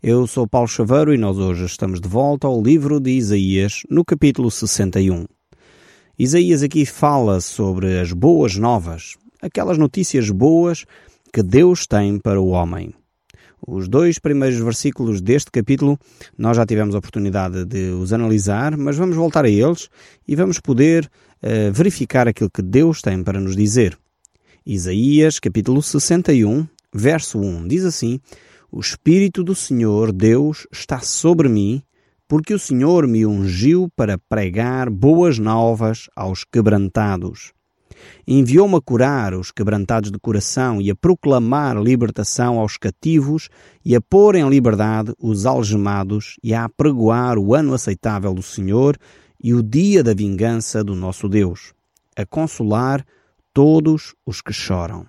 Eu sou Paulo Chaveiro e nós hoje estamos de volta ao livro de Isaías, no capítulo 61. Isaías aqui fala sobre as boas novas, aquelas notícias boas que Deus tem para o homem. Os dois primeiros versículos deste capítulo nós já tivemos a oportunidade de os analisar, mas vamos voltar a eles e vamos poder verificar aquilo que Deus tem para nos dizer. Isaías, capítulo 61, verso 1, diz assim: O Espírito do Senhor Deus está sobre mim, porque o Senhor me ungiu para pregar boas novas aos quebrantados. Enviou-me a curar os quebrantados de coração e a proclamar libertação aos cativos e a pôr em liberdade os algemados e a apregoar o ano aceitável do Senhor e o dia da vingança do nosso Deus, a consolar todos os que choram.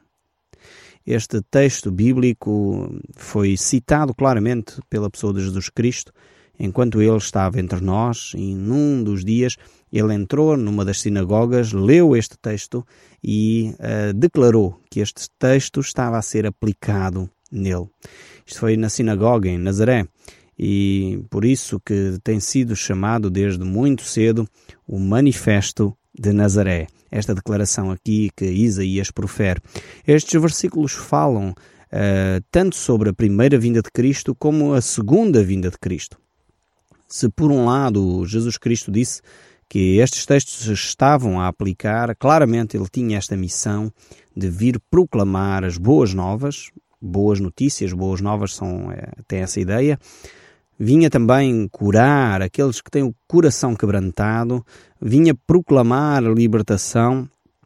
Este texto bíblico foi citado claramente pela pessoa de Jesus Cristo enquanto ele estava entre nós, e num dos dias ele entrou numa das sinagogas, leu este texto e declarou que este texto estava a ser aplicado nele. Isto foi na sinagoga em Nazaré e por isso que tem sido chamado desde muito cedo o Manifesto de Nazaré. Esta declaração aqui que Isaías profere. Estes versículos falam tanto sobre a primeira vinda de Cristo como a segunda vinda de Cristo. Se por um lado Jesus Cristo disse que estes textos estavam a aplicar, claramente ele tinha esta missão de vir proclamar as boas novas, boas notícias, boas novas têm essa ideia. Vinha também curar aqueles que têm o coração quebrantado, vinha proclamar a libertação,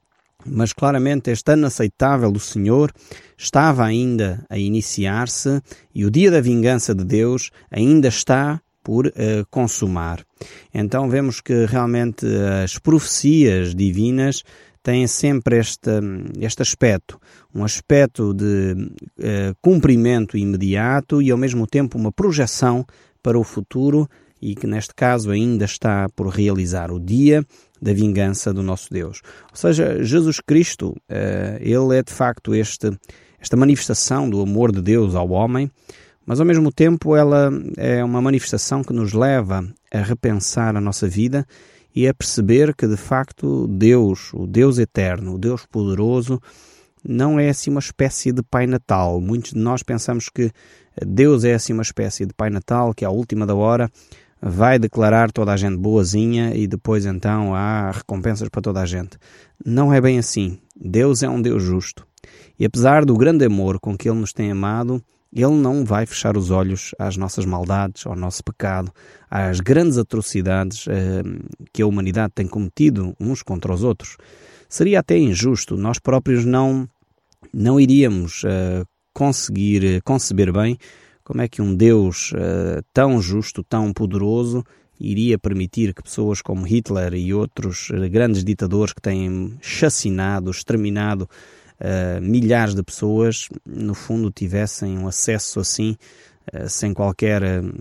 mas claramente este ano aceitável do Senhor estava ainda a iniciar-se e o dia da vingança de Deus ainda está por consumar. Então vemos que realmente as profecias divinas têm sempre este aspecto, um aspecto de cumprimento imediato e ao mesmo tempo uma projeção para o futuro e que neste caso ainda está por realizar o dia da vingança do nosso Deus. Ou seja, Jesus Cristo, ele é de facto esta manifestação do amor de Deus ao homem, mas ao mesmo tempo ela é uma manifestação que nos leva a repensar a nossa vida e a perceber que de facto Deus, o Deus eterno, o Deus poderoso, não é assim uma espécie de Pai Natal. Muitos de nós pensamos que Deus é assim uma espécie de Pai Natal que à última da hora vai declarar toda a gente boazinha e depois então há recompensas para toda a gente. Não é bem assim. Deus é um Deus justo. E apesar do grande amor com que Ele nos tem amado, Ele não vai fechar os olhos às nossas maldades, ao nosso pecado, às grandes atrocidades que a humanidade tem cometido uns contra os outros. Seria até injusto, nós próprios não iríamos conseguir conceber bem como é que um Deus tão justo, tão poderoso, iria permitir que pessoas como Hitler e outros grandes ditadores que têm chacinado, exterminado milhares de pessoas, no fundo tivessem um acesso assim, sem qualquer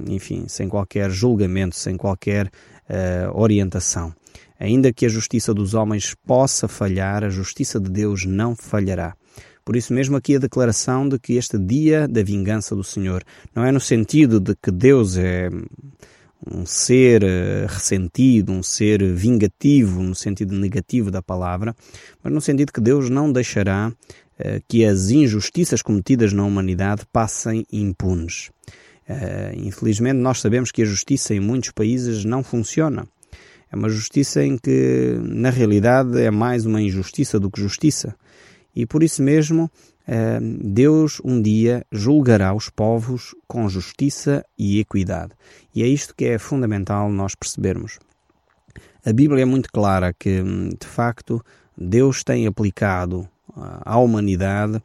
julgamento, sem qualquer orientação. Ainda que a justiça dos homens possa falhar, a justiça de Deus não falhará. Por isso mesmo aqui a declaração de que este dia da vingança do Senhor não é no sentido de que Deus é um ser ressentido, um ser vingativo, no sentido negativo da palavra, mas no sentido que Deus não deixará que as injustiças cometidas na humanidade passem impunes. Infelizmente nós sabemos que a justiça em muitos países não funciona. É uma justiça em que, na realidade, é mais uma injustiça do que justiça. E por isso mesmo, Deus um dia julgará os povos com justiça e equidade. E é isto que é fundamental nós percebermos. A Bíblia é muito clara que, de facto, Deus tem aplicado à humanidade,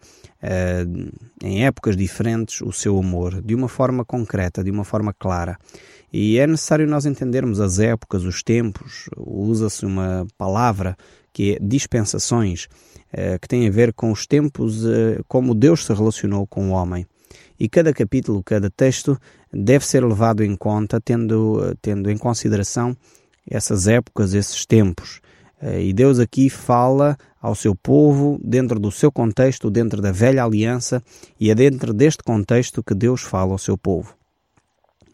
em épocas diferentes, o seu amor, de uma forma concreta, de uma forma clara. E é necessário nós entendermos as épocas, os tempos. Usa-se uma palavra que é dispensações, que tem a ver com os tempos, como Deus se relacionou com o homem. E cada capítulo, cada texto deve ser levado em conta, tendo em consideração essas épocas, esses tempos. E Deus aqui fala ao seu povo dentro do seu contexto, dentro da velha aliança, e é dentro deste contexto que Deus fala ao seu povo.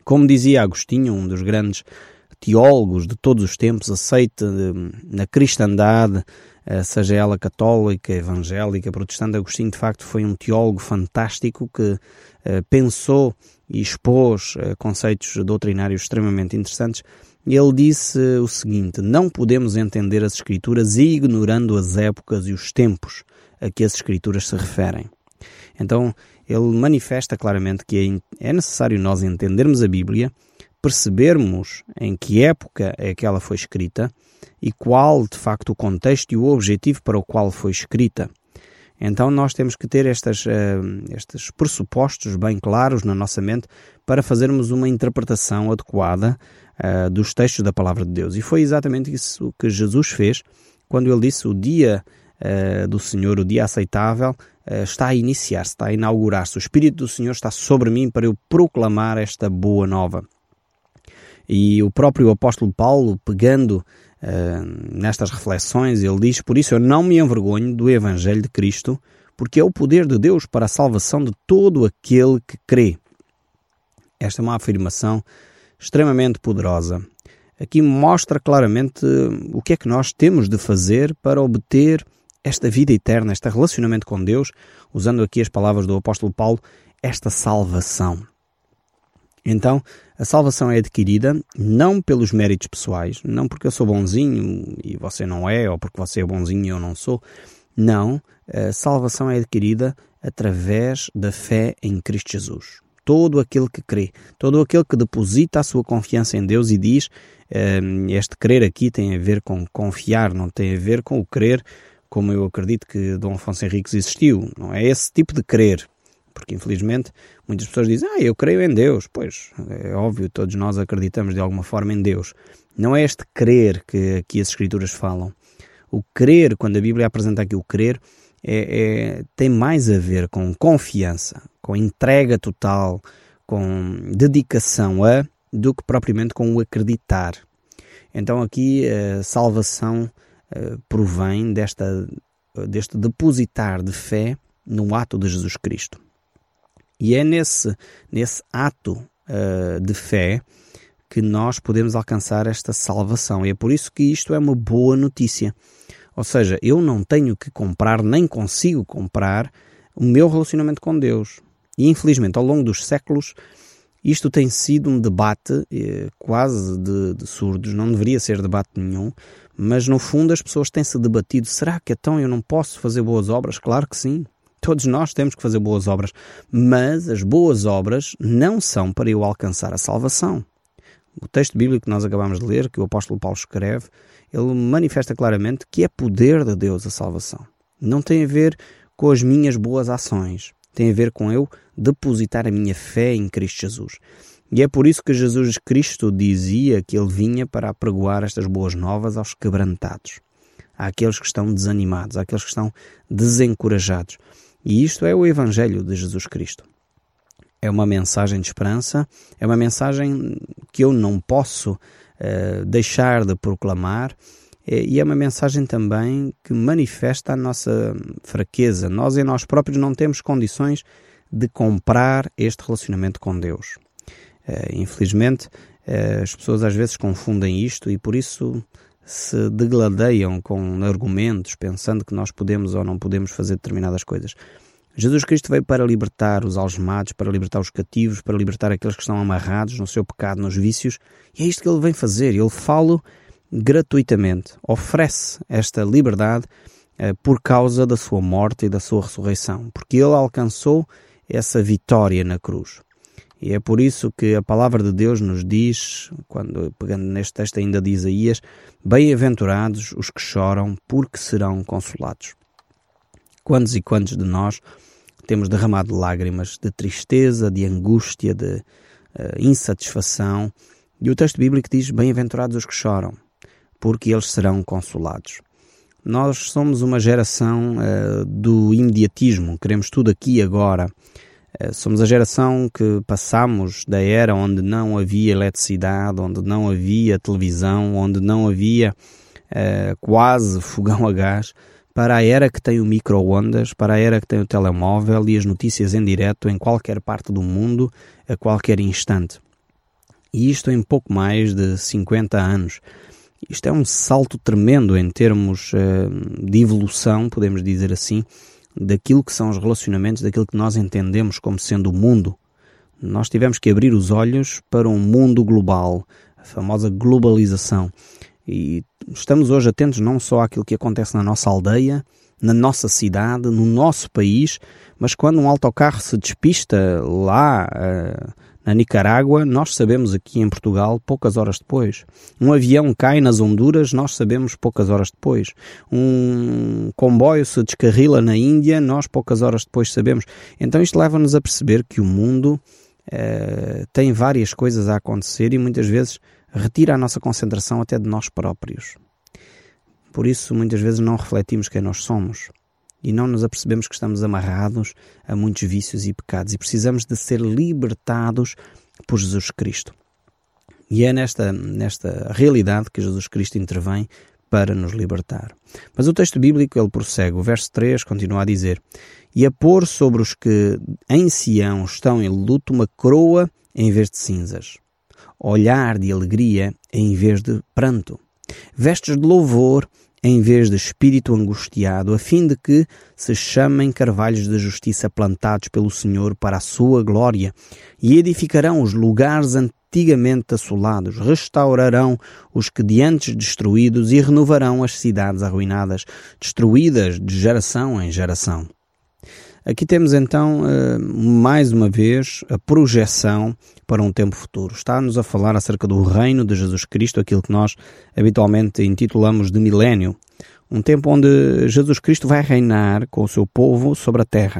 Como dizia Agostinho, um dos grandes teólogos de todos os tempos, aceite na cristandade, seja ela católica, evangélica, protestante, Agostinho de facto foi um teólogo fantástico que pensou e expôs conceitos doutrinários extremamente interessantes. Ele disse o seguinte: não podemos entender as Escrituras ignorando as épocas e os tempos a que as Escrituras se referem. Então, ele manifesta claramente que é necessário nós entendermos a Bíblia, percebermos em que época é que ela foi escrita e qual, de facto, o contexto e o objetivo para o qual foi escrita. Então nós temos que ter estes pressupostos bem claros na nossa mente para fazermos uma interpretação adequada dos textos da Palavra de Deus. E foi exatamente isso que Jesus fez quando ele disse: o dia do Senhor, o dia aceitável, está a iniciar-se, está a inaugurar-se. O Espírito do Senhor está sobre mim para eu proclamar esta boa nova. E o próprio apóstolo Paulo, pegando nestas reflexões, ele diz: por isso eu não me envergonho do Evangelho de Cristo, porque é o poder de Deus para a salvação de todo aquele que crê. Esta é uma afirmação extremamente poderosa. Aqui mostra claramente o que é que nós temos de fazer para obter esta vida eterna, este relacionamento com Deus, usando aqui as palavras do apóstolo Paulo, esta salvação. Então, a salvação é adquirida não pelos méritos pessoais, não porque eu sou bonzinho e você não é, ou porque você é bonzinho e eu não sou. Não, a salvação é adquirida através da fé em Cristo Jesus. Todo aquele que crê, todo aquele que deposita a sua confiança em Deus e diz, este crer aqui tem a ver com confiar, não tem a ver com o crer como eu acredito que Dom Afonso Henriques existiu. Não é esse tipo de crer. Porque, infelizmente, muitas pessoas dizem: eu creio em Deus. Pois, é óbvio, todos nós acreditamos de alguma forma em Deus. Não é este crer que aqui as Escrituras falam. O crer, quando a Bíblia apresenta aqui o crer, tem mais a ver com confiança, com entrega total, com dedicação do que propriamente com o acreditar. Então aqui a salvação provém deste depositar de fé no ato de Jesus Cristo. E é nesse ato de fé que nós podemos alcançar esta salvação. E é por isso que isto é uma boa notícia. Ou seja, eu não tenho que comprar, nem consigo comprar o meu relacionamento com Deus. E infelizmente, ao longo dos séculos, isto tem sido um debate quase de surdos. Não deveria ser debate nenhum. Mas no fundo as pessoas têm-se debatido: será que então eu não posso fazer boas obras? Claro que sim. Todos nós temos que fazer boas obras, mas as boas obras não são para eu alcançar a salvação. O texto bíblico que nós acabamos de ler, que o apóstolo Paulo escreve, ele manifesta claramente que é poder de Deus a salvação. Não tem a ver com as minhas boas ações, tem a ver com eu depositar a minha fé em Cristo Jesus. E é por isso que Jesus Cristo dizia que ele vinha para apregoar estas boas novas aos quebrantados, àqueles que estão desanimados, àqueles que estão desencorajados. E isto é o Evangelho de Jesus Cristo. É uma mensagem de esperança, é uma mensagem que eu não posso deixar de proclamar, e é uma mensagem também que manifesta a nossa fraqueza. Nós em nós próprios não temos condições de comprar este relacionamento com Deus. Infelizmente, as pessoas às vezes confundem isto e por isso se degladeiam com argumentos, pensando que nós podemos ou não podemos fazer determinadas coisas. Jesus Cristo veio para libertar os algemados, para libertar os cativos, para libertar aqueles que estão amarrados no seu pecado, nos vícios, e é isto que ele vem fazer. Ele fala gratuitamente, oferece esta liberdade por causa da sua morte e da sua ressurreição, porque ele alcançou essa vitória na cruz. E é por isso que a palavra de Deus nos diz, quando pegando neste texto ainda de Isaías: bem-aventurados os que choram, porque serão consolados. Quantos e quantos de nós temos derramado lágrimas de tristeza, de angústia, de insatisfação? E o texto bíblico diz: bem-aventurados os que choram, porque eles serão consolados. Nós somos uma geração do imediatismo, queremos tudo aqui e agora. Somos a geração que passamos da era onde não havia eletricidade, onde não havia televisão, onde não havia quase fogão a gás, para a era que tem o micro-ondas, para a era que tem o telemóvel e as notícias em direto em qualquer parte do mundo, a qualquer instante. E isto em pouco mais de 50 anos. Isto é um salto tremendo em termos de evolução, podemos dizer assim, daquilo que são os relacionamentos, daquilo que nós entendemos como sendo o mundo. Nós tivemos que abrir os olhos para um mundo global, a famosa globalização. E estamos hoje atentos não só àquilo que acontece na nossa aldeia, na nossa cidade, no nosso país, mas quando um autocarro se despista lá na Nicarágua, nós sabemos aqui em Portugal poucas horas depois. Um avião cai nas Honduras, nós sabemos poucas horas depois. Um comboio se descarrila na Índia, nós poucas horas depois sabemos. Então isto leva-nos a perceber que o mundo tem várias coisas a acontecer e muitas vezes retira a nossa concentração até de nós próprios. Por isso, muitas vezes não refletimos quem nós somos e não nos apercebemos que estamos amarrados a muitos vícios e pecados e precisamos de ser libertados por Jesus Cristo. E é nesta realidade que Jesus Cristo intervém para nos libertar. Mas o texto bíblico, ele prossegue. O verso 3 continua a dizer: e a pôr sobre os que em Sião estão em luto uma coroa em vez de cinzas, olhar de alegria em vez de pranto, vestes de louvor em vez de espírito angustiado, a fim de que se chamem carvalhos de justiça plantados pelo Senhor para a sua glória, e edificarão os lugares antigamente assolados, restaurarão os que de antes destruídos e renovarão as cidades arruinadas, destruídas de geração em geração. Aqui temos então, mais uma vez, a projeção para um tempo futuro. Está-nos a falar acerca do reino de Jesus Cristo, aquilo que nós habitualmente intitulamos de milénio. Um tempo onde Jesus Cristo vai reinar com o seu povo sobre a terra.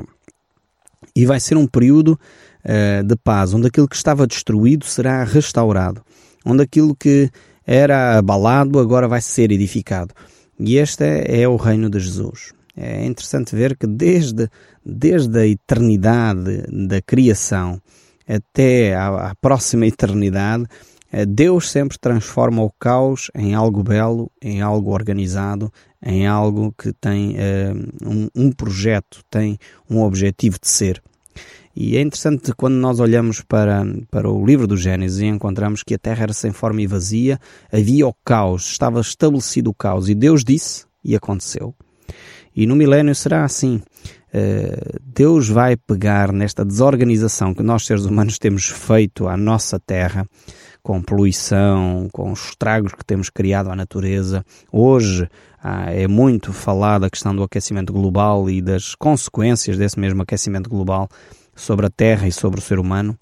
E vai ser um período de paz, onde aquilo que estava destruído será restaurado. Onde aquilo que era abalado agora vai ser edificado. E este é o reino de Jesus. É interessante ver que desde a eternidade da criação até à próxima eternidade, Deus sempre transforma o caos em algo belo, em algo organizado, em algo que tem um projeto, tem um objetivo de ser. E é interessante quando nós olhamos para o livro do Gênesis e encontramos que a terra era sem forma e vazia, havia o caos, estava estabelecido o caos, e Deus disse, e aconteceu. E no milénio será assim. Deus vai pegar nesta desorganização que nós seres humanos temos feito à nossa terra, com poluição, com os estragos que temos criado à natureza. Hoje é muito falada a questão do aquecimento global e das consequências desse mesmo aquecimento global sobre a terra e sobre o ser humano.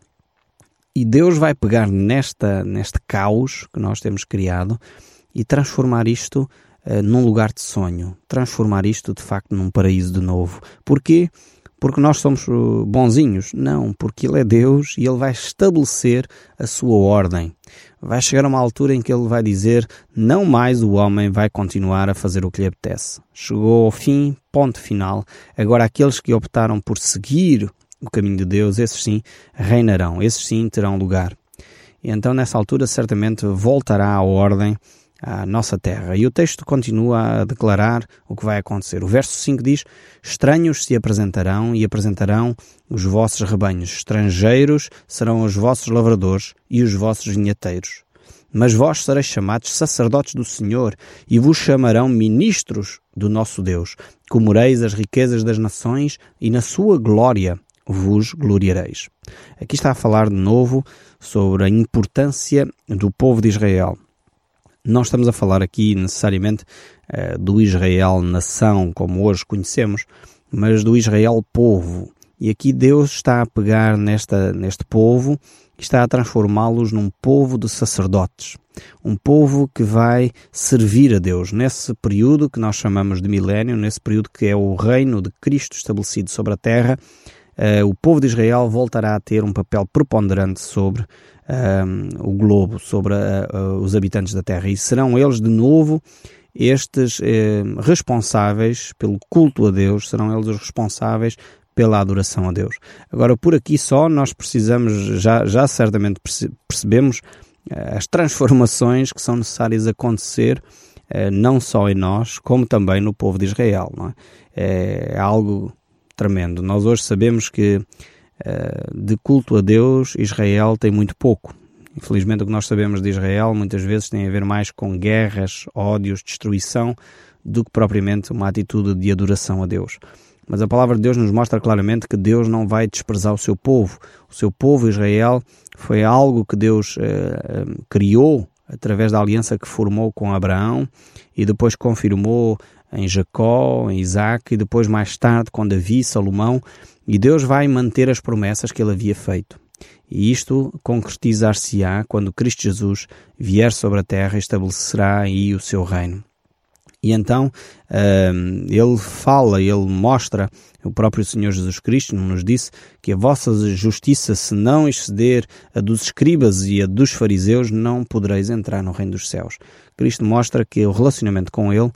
E Deus vai pegar neste caos que nós temos criado e transformar isto num lugar de sonho, transformar isto de facto num paraíso de novo. Porquê? Porque nós somos bonzinhos? Não, porque Ele é Deus e Ele vai estabelecer a sua ordem. Vai chegar a uma altura em que Ele vai dizer: não mais o homem vai continuar a fazer o que lhe apetece. Chegou ao fim, ponto final. Agora aqueles que optaram por seguir o caminho de Deus, esses sim reinarão, esses sim terão lugar. E então nessa altura certamente voltará a ordem à nossa terra. E o texto continua a declarar o que vai acontecer. O verso 5 diz: estranhos se apresentarão e apresentarão os vossos rebanhos. Estrangeiros serão os vossos lavradores e os vossos vinhateiros. Mas vós sereis chamados sacerdotes do Senhor e vos chamarão ministros do nosso Deus. Comereis as riquezas das nações e na sua glória vos gloriareis. Aqui está a falar de novo sobre a importância do povo de Israel. Não estamos a falar aqui necessariamente do Israel nação como hoje conhecemos, mas do Israel povo. E aqui Deus está a pegar neste povo e está a transformá-los num povo de sacerdotes. Um povo que vai servir a Deus nesse período que nós chamamos de milénio, nesse período que é o reino de Cristo estabelecido sobre a terra. O povo de Israel voltará a ter um papel preponderante sobre o globo, sobre os habitantes da terra, e serão eles de novo estes responsáveis pelo culto a Deus, serão eles os responsáveis pela adoração a Deus. Agora, por aqui só, nós precisamos, já certamente percebemos as transformações que são necessárias acontecer, não só em nós, como também no povo de Israel, não é? É algo tremendo. Nós hoje sabemos que de culto a Deus, Israel tem muito pouco. Infelizmente, o que nós sabemos de Israel muitas vezes tem a ver mais com guerras, ódios, destruição, do que propriamente uma atitude de adoração a Deus. Mas a palavra de Deus nos mostra claramente que Deus não vai desprezar o seu povo. O seu povo, Israel, foi algo que Deus criou através da aliança que formou com Abraão e depois confirmou em Jacó, em Isaac e depois mais tarde com Davi e Salomão. E Deus vai manter as promessas que ele havia feito. E isto concretizar-se-á quando Cristo Jesus vier sobre a terra e estabelecerá aí o seu reino. E então ele mostra, o próprio Senhor Jesus Cristo nos disse que a vossa justiça, se não exceder a dos escribas e a dos fariseus, não podereis entrar no reino dos céus. Cristo mostra que o relacionamento com ele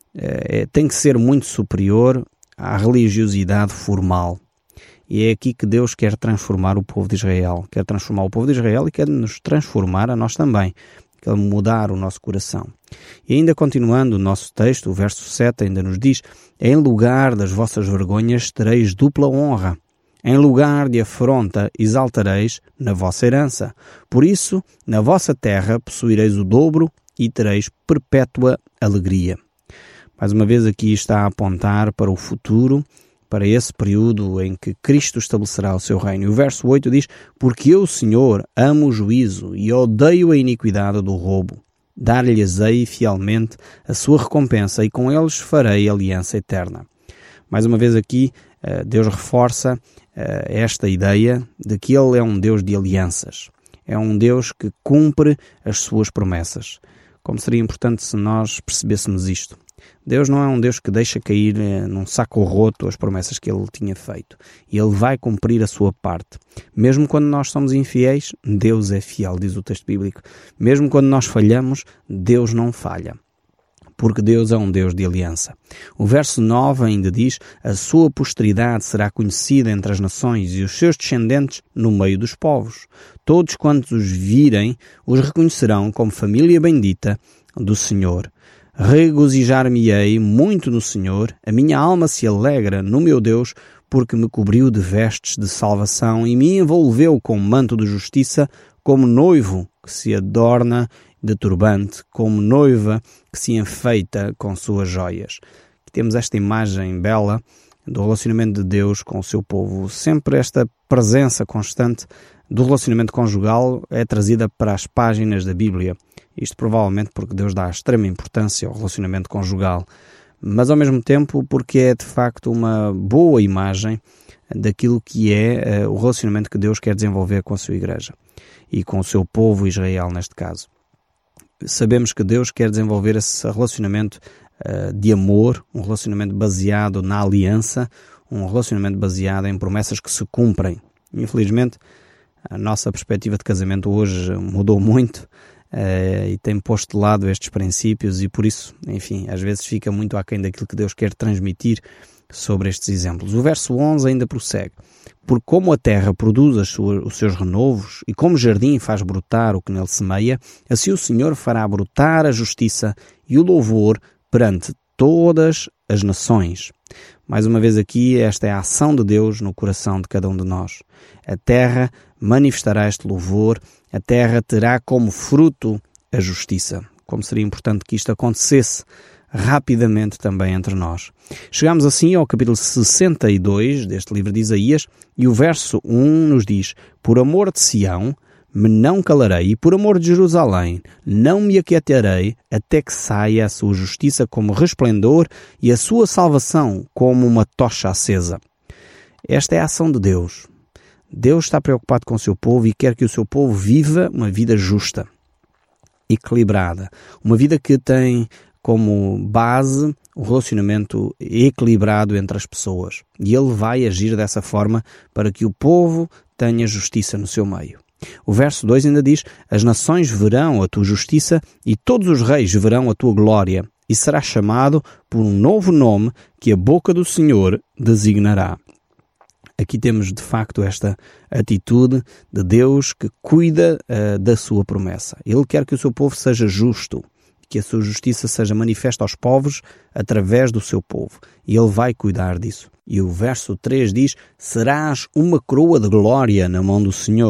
tem que ser muito superior à religiosidade formal. E é aqui que Deus quer transformar o povo de Israel. Quer transformar o povo de Israel e quer nos transformar a nós também. Quer mudar o nosso coração. E ainda continuando o nosso texto, o verso 7 ainda nos diz: em lugar das vossas vergonhas tereis dupla honra. Em lugar de afronta exaltareis na vossa herança. Por isso, na vossa terra possuireis o dobro e tereis perpétua alegria. Mais uma vez aqui está a apontar para o futuro, para esse período em que Cristo estabelecerá o seu reino. E o verso 8 diz: porque eu, Senhor, amo o juízo e odeio a iniquidade do roubo. Dar-lhes-ei fielmente a sua recompensa e com eles farei aliança eterna. Mais uma vez aqui, Deus reforça esta ideia de que Ele é um Deus de alianças. É um Deus que cumpre as suas promessas. Como seria importante se nós percebêssemos isto. Deus não é um Deus que deixa cair num saco roto as promessas que Ele tinha feito. E Ele vai cumprir a sua parte. Mesmo quando nós somos infiéis, Deus é fiel, diz o texto bíblico. Mesmo quando nós falhamos, Deus não falha. Porque Deus é um Deus de aliança. O verso 9 ainda diz: a sua posteridade será conhecida entre as nações e os seus descendentes no meio dos povos. Todos quantos os virem, os reconhecerão como família bendita do Senhor. Regozijar-me-ei muito no Senhor, a minha alma se alegra no meu Deus, porque me cobriu de vestes de salvação e me envolveu com manto de justiça, como noivo que se adorna de turbante, como noiva que se enfeita com suas joias. Aqui temos esta imagem bela do relacionamento de Deus com o seu povo. Sempre esta presença constante do relacionamento conjugal é trazida para as páginas da Bíblia. Isto provavelmente porque Deus dá extrema importância ao relacionamento conjugal, mas ao mesmo tempo porque é de facto uma boa imagem daquilo que é o relacionamento que Deus quer desenvolver com a sua igreja e com o seu povo Israel neste caso. Sabemos que Deus quer desenvolver esse relacionamento de amor, um relacionamento baseado na aliança, um relacionamento baseado em promessas que se cumprem. Infelizmente, a nossa perspectiva de casamento hoje mudou muito e tem posto de lado estes princípios e por isso, enfim, às vezes fica muito aquém daquilo que Deus quer transmitir sobre estes exemplos. O verso 11 ainda prossegue: porque como a terra produz os seus renovos e como o jardim faz brotar o que nele semeia, assim o Senhor fará brotar a justiça e o louvor perante todas as nações. Mais uma vez aqui, esta é a ação de Deus no coração de cada um de nós. A terra manifestará este louvor, a terra terá como fruto a justiça. Como seria importante que isto acontecesse rapidamente também entre nós. Chegamos assim ao capítulo 62 deste livro de Isaías e o verso 1 nos diz: por amor de Sião me não calarei e por amor de Jerusalém não me aquietarei até que saia a sua justiça como resplendor e a sua salvação como uma tocha acesa. Esta é a ação de Deus. Deus está preocupado com o seu povo e quer que o seu povo viva uma vida justa, equilibrada, uma vida que tem como base o relacionamento equilibrado entre as pessoas. E Ele vai agir dessa forma para que o povo tenha justiça no seu meio. O verso 2 ainda diz: as nações verão a tua justiça e todos os reis verão a tua glória, e será chamado por um novo nome que a boca do Senhor designará. Aqui temos de facto esta atitude de Deus que cuida da sua promessa. Ele quer que o seu povo seja justo, que a sua justiça seja manifesta aos povos através do seu povo. E Ele vai cuidar disso. E o verso 3 diz: serás uma coroa de glória na mão do Senhor.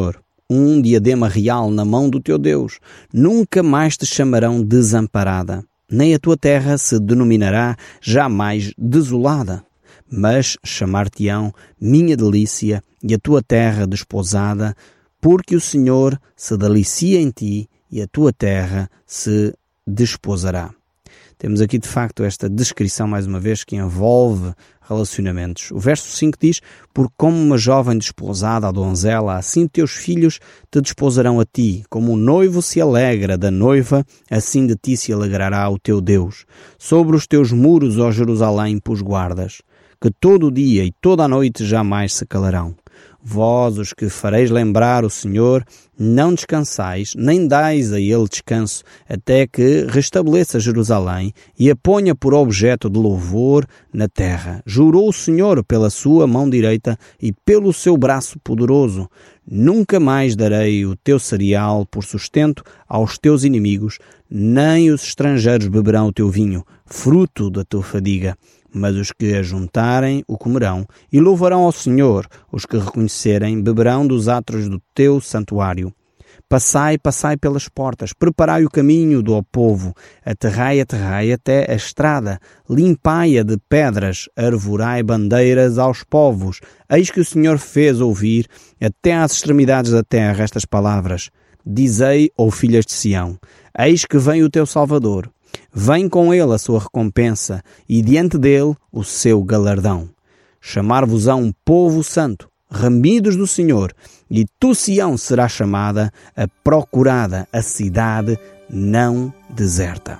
um diadema real na mão do teu Deus. Nunca mais te chamarão desamparada, nem a tua terra se denominará jamais desolada. Mas chamar-te-ão minha delícia e a tua terra desposada, porque o Senhor se delicia em ti e a tua terra se desposará. Temos aqui de facto esta descrição mais uma vez que envolve relacionamentos. O verso 5 diz: por como uma jovem desposada, a donzela, assim teus filhos te desposarão a ti. Como o noivo se alegra da noiva, assim de ti se alegrará o teu Deus. Sobre os teus muros, ó Jerusalém, pus guardas, que todo o dia e toda a noite jamais se calarão. Vós, os que fareis lembrar o Senhor, não descansais, nem dais a ele descanso, até que restabeleça Jerusalém e a ponha por objeto de louvor na terra. Jurou o Senhor pela sua mão direita e pelo seu braço poderoso: nunca mais darei o teu cereal por sustento aos teus inimigos, nem os estrangeiros beberão o teu vinho, fruto da tua fadiga. Mas os que ajuntarem o comerão e louvarão ao Senhor. Os que reconhecerem beberão dos atos do teu santuário. Passai, passai pelas portas, preparai o caminho do povo, aterrai até a estrada, limpai-a de pedras, arvorai bandeiras aos povos. Eis que o Senhor fez ouvir até às extremidades da terra estas palavras. Dizei, ó filhas de Sião, eis que vem o teu Salvador. Vem com ele a sua recompensa e diante dele o seu galardão. Chamar-vos-ão um povo santo, remidos do Senhor, e tu, Sião, serás chamada a procurada, a cidade não deserta.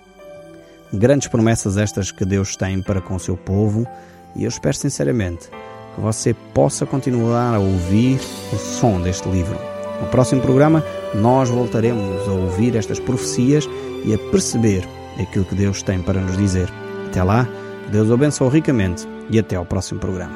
Grandes promessas estas que Deus tem para com o seu povo, e eu espero sinceramente que você possa continuar a ouvir o som deste livro. No próximo programa nós voltaremos a ouvir estas profecias e a perceber aquilo que Deus tem para nos dizer. Até lá, Deus o abençoe ricamente e até ao próximo programa.